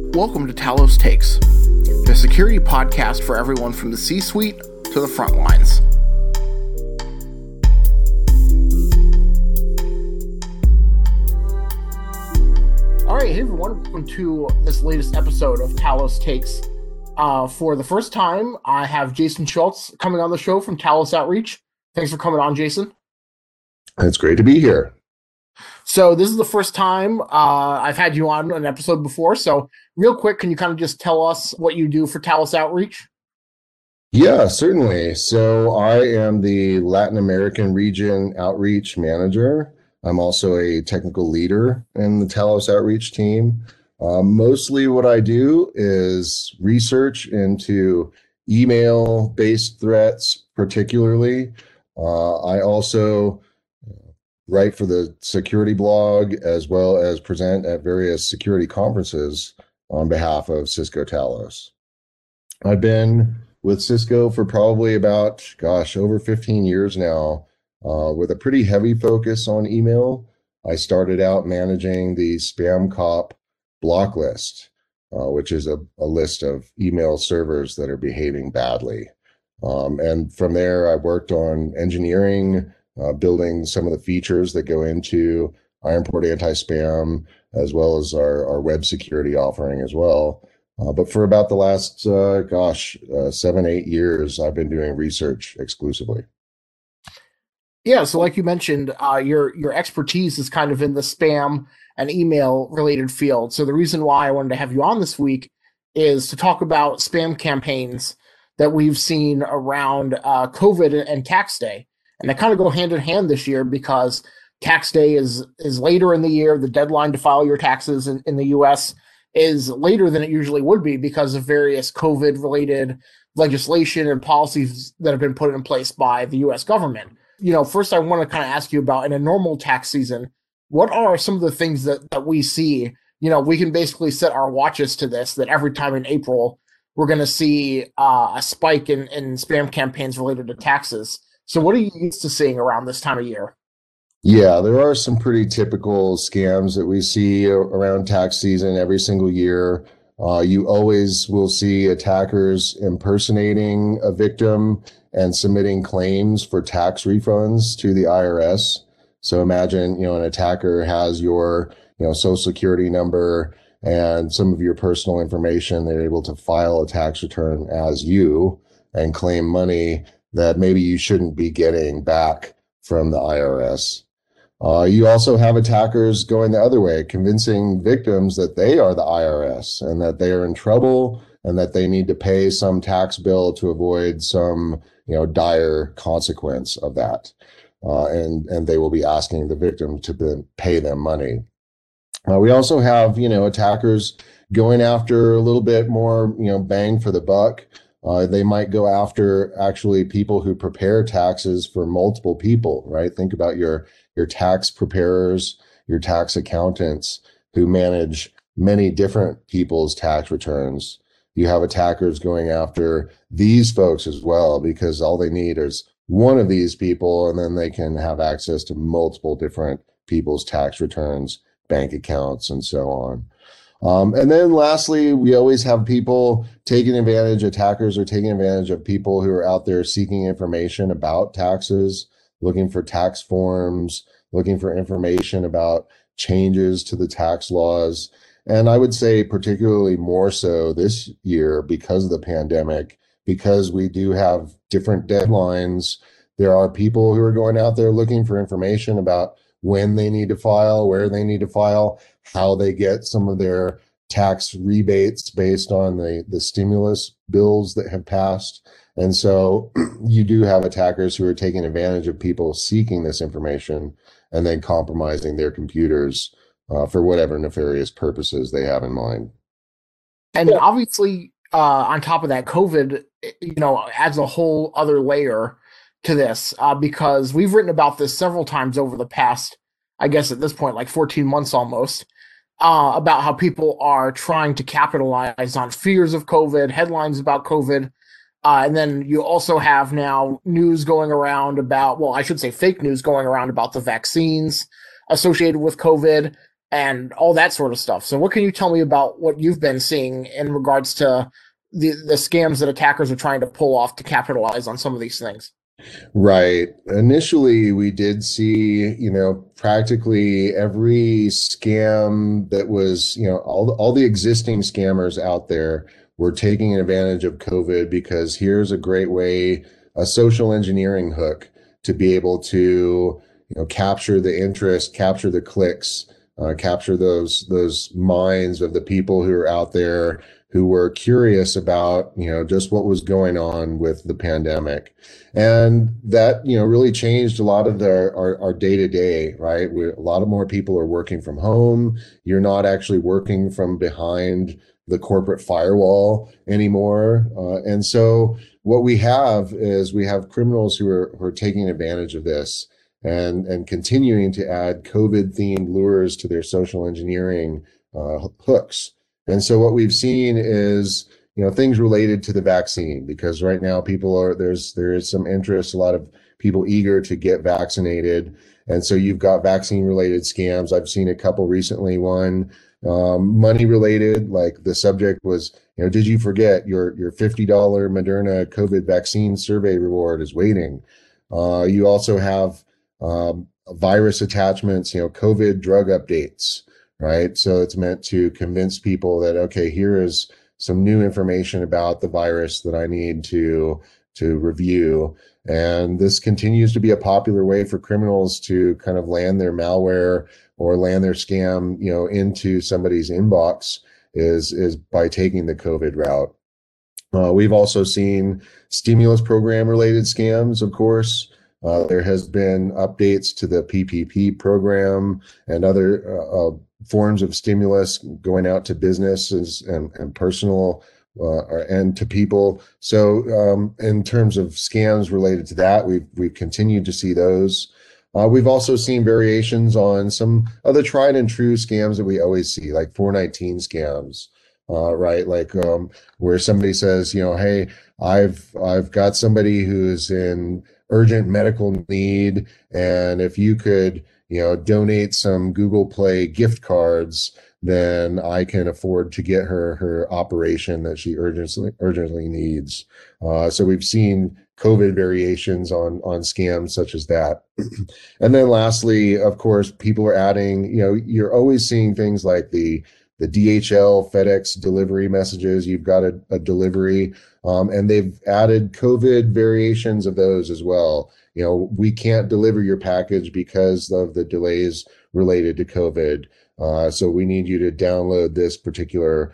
Welcome to Talos Takes, the security podcast for everyone from the C-suite to the front lines. All right, hey everyone, welcome to this latest episode of Talos Takes. For the first time, I have Jason Schultz coming on the show from Talos Outreach. Thanks for coming on, Jason. It's great to be here. So this is the first time I've had you on an episode before. So real quick, can you kind of just tell us what you do for Talos Outreach? Yeah, certainly. So I am the Latin American region outreach manager. I'm also a technical leader in the Talos Outreach team. Mostly what I do is research into email-based threats, particularly. I also write for the security blog as well as present at various security conferences on behalf of Cisco Talos. I've been with Cisco for probably about, over 15 years now, with a pretty heavy focus on email. I started out managing the Spam Cop block list, which is a list of email servers that are behaving badly. And from there, I worked on engineering, building some of the features that go into IronPort Anti-Spam, as well as our web security offering as well. But for about the last, 7-8 years, I've been doing research exclusively. Yeah, so like you mentioned, your expertise is kind of in the spam and email related field. So the reason why I wanted to have you on this week is to talk about spam campaigns that we've seen around COVID and tax day. And they kind of go hand in hand this year because tax day is later in the year. The deadline to file your taxes in the U.S. is later than it usually would be because of various COVID-related legislation and policies that have been put in place by the U.S. government. You know, first I want to kind of ask you about, in a normal tax season, what are some of the things that we see? You know, we can basically set our watches to this, that every time in April, we're going to see a spike in spam campaigns related to taxes. So what are you used to seeing around this time of year? Yeah, there are some pretty typical scams that we see around tax season every single year. You always will see attackers impersonating a victim and submitting claims for tax refunds to the IRS. So imagine, an attacker has your, social security number and some of your personal information. They're able to file a tax return as you and claim money that maybe you shouldn't be getting back from the IRS. You also have attackers going the other way, convincing victims that they are the IRS and that they are in trouble and that they need to pay some tax bill to avoid some, dire consequence of that. And they will be asking the victim to pay them money. We also have, attackers going after a little bit more, bang for the buck. They might go after actually people who prepare taxes for multiple people, right? Think about your tax preparers, your tax accountants who manage many different people's tax returns. You have attackers going after these folks as well, because all they need is one of these people, and then they can have access to multiple different people's tax returns, bank accounts, and so on. And then lastly, we always have people attackers are taking advantage of people who are out there seeking information about taxes, looking for tax forms, looking for information about changes to the tax laws. And I would say particularly more so this year because of the pandemic, because we do have different deadlines. There are people who are going out there looking for information about when they need to file, where they need to file, how they get some of their tax rebates based on the stimulus bills that have passed. And so you do have attackers who are taking advantage of people seeking this information and then compromising their computers for whatever nefarious purposes they have in mind. And obviously, on top of that, COVID, adds a whole other layer to this because we've written about this several times over the past, I guess at this point, like 14 months almost, about how people are trying to capitalize on fears of COVID, headlines about COVID. And then you also have now news going around about, well, I should say fake news going around about the vaccines associated with COVID. and all that sort of stuff. So what can you tell me about what you've been seeing in regards to the scams that attackers are trying to pull off to capitalize on some of these things? Right. Initially, we did see, practically every scam that was, all the existing scammers out there were taking advantage of COVID because here's a great way, a social engineering hook to be able to, capture the interest, capture the clicks, capture those minds of the people who are out there who were curious about, just what was going on with the pandemic. And that, really changed a lot of our day to day, right? A lot of more people are working from home. You're not actually working from behind the corporate firewall anymore. And so what we have is we have criminals who are taking advantage of this and continuing to add COVID themed lures to their social engineering hooks. And so what we've seen is, things related to the vaccine, because right now there is some interest, a lot of people eager to get vaccinated. And so you've got vaccine related scams. I've seen a couple recently, one money related, like the subject was, did you forget your $50 Moderna COVID vaccine survey reward is waiting. You also have virus attachments, COVID drug updates, right? So it's meant to convince people that, okay, here is some new information about the virus that I need to review. And this continues to be a popular way for criminals to kind of land their malware or land their scam, into somebody's inbox is by taking the COVID route. We've also seen stimulus program related scams, of course. There has been updates to the PPP program and other forms of stimulus going out to businesses and personal and to people. So in terms of scams related to that, we've continued to see those. We've also seen variations on some other tried and true scams that we always see, like 419 scams. Right, like where somebody says, hey, I've got somebody who's in urgent medical need, and if you could, donate some Google Play gift cards, then I can afford to get her operation that she urgently needs. So we've seen COVID variations on scams such as that. And then lastly, of course, people are adding, you're always seeing things like the DHL, FedEx delivery messages. You've got a delivery, and they've added COVID variations of those as well. We can't deliver your package because of the delays related to COVID. So we need you to download this particular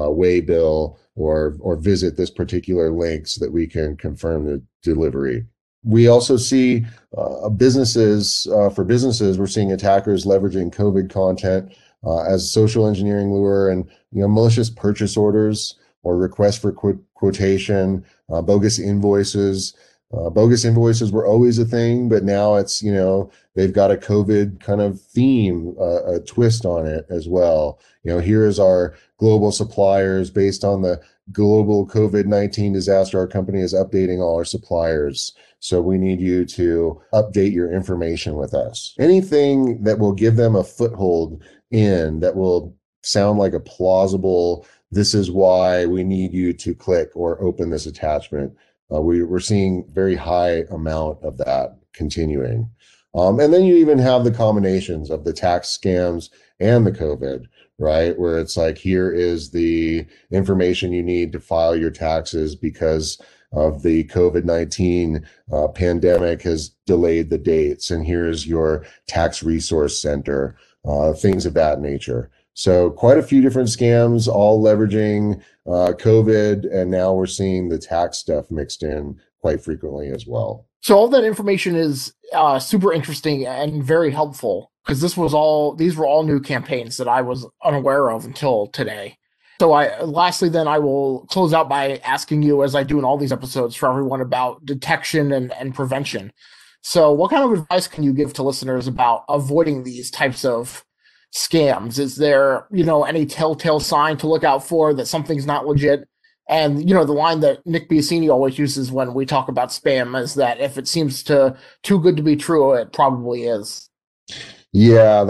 waybill or visit this particular link so that we can confirm the delivery. We also see businesses, we're seeing attackers leveraging COVID content as social engineering lure and malicious purchase orders or requests for quotation, bogus invoices. Bogus invoices were always a thing, but now it's they've got a COVID kind of theme, a twist on it as well. Here is our global suppliers based on the global COVID-19 disaster. Our company is updating all our suppliers. So we need you to update your information with us. Anything that will give them a foothold that will sound like a plausible, this is why we need you to click or open this attachment. We're seeing very high amount of that continuing. And then you even have the combinations of the tax scams and the COVID, right? Where it's like, here is the information you need to file your taxes because of the COVID-19 pandemic has delayed the dates. And here's your tax resource center, things of that nature. So quite a few different scams, all leveraging COVID, and now we're seeing the tax stuff mixed in quite frequently as well. So all that information is super interesting and very helpful, because these were all new campaigns that I was unaware of until today. So lastly, then I will close out by asking you, as I do in all these episodes, for everyone about detection and prevention. So what kind of advice can you give to listeners about avoiding these types of scams? Is there, any telltale sign to look out for that something's not legit? And, the line that Nick Biasini always uses when we talk about spam is that if it seems too good to be true, it probably is. Yeah,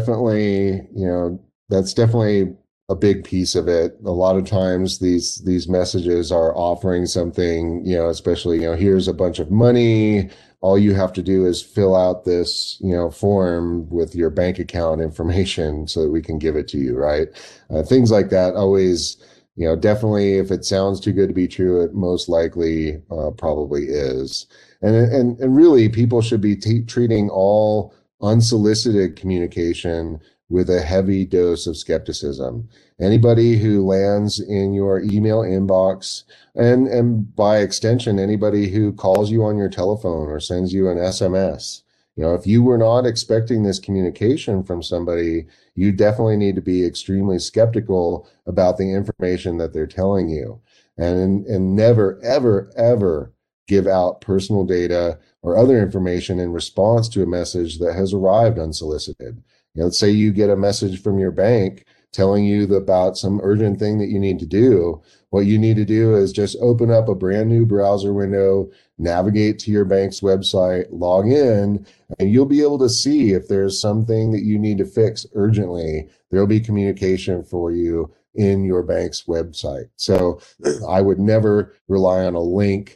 that's definitely a big piece of it. A lot of times these messages are offering something, especially, here's a bunch of money. All you have to do is fill out this, form with your bank account information so that we can give it to you, right? Things like that always, definitely if it sounds too good to be true, it most likely probably is. And really people should be treating all unsolicited communication with a heavy dose of skepticism. Anybody who lands in your email inbox, and by extension, anybody who calls you on your telephone or sends you an SMS, if you were not expecting this communication from somebody, you definitely need to be extremely skeptical about the information that they're telling you. And never, ever, ever give out personal data or other information in response to a message that has arrived unsolicited. Let's say you get a message from your bank telling you about some urgent thing that you need to do. What you need to do is just open up a brand new browser window, navigate to your bank's website, log in, and you'll be able to see if there's something that you need to fix urgently. There'll be communication for you in your bank's website. So I would never rely on a link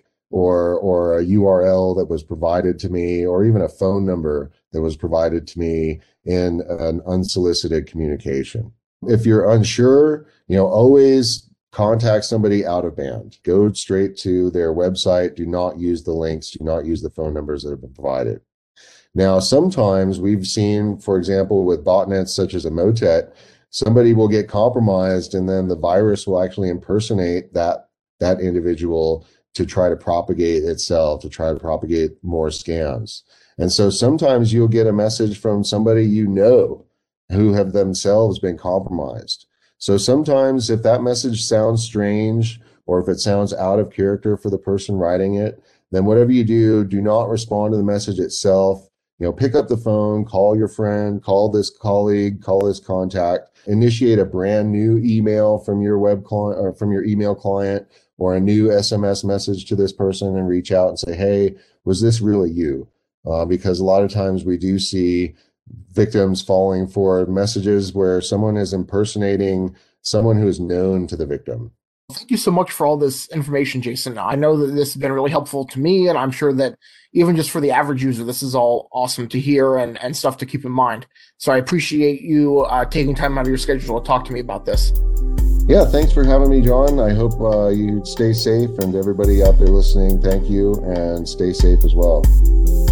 or a URL that was provided to me, or even a phone number that was provided to me in an unsolicited communication. If you're unsure, always contact somebody out of band. Go straight to their website. Do not use the links. Do not use the phone numbers that have been provided. Now, sometimes we've seen, for example, with botnets such as Emotet, somebody will get compromised and then the virus will actually impersonate that individual to try to propagate itself, to try to propagate more scams. And so sometimes you'll get a message from somebody who have themselves been compromised. So sometimes if that message sounds strange or if it sounds out of character for the person writing it, then whatever you do, do not respond to the message itself. Pick up the phone, call your friend, call this colleague, call this contact, initiate a brand new email from your web client or from your email client, or a new SMS message to this person and reach out and say, hey, was this really you? Because a lot of times we do see victims falling for messages where someone is impersonating someone who is known to the victim. Thank you so much for all this information, Jason. I know that this has been really helpful to me, and I'm sure that even just for the average user, this is all awesome to hear and stuff to keep in mind. So I appreciate you taking time out of your schedule to talk to me about this. Yeah, thanks for having me, John. I hope you stay safe, and everybody out there listening, thank you, and stay safe as well.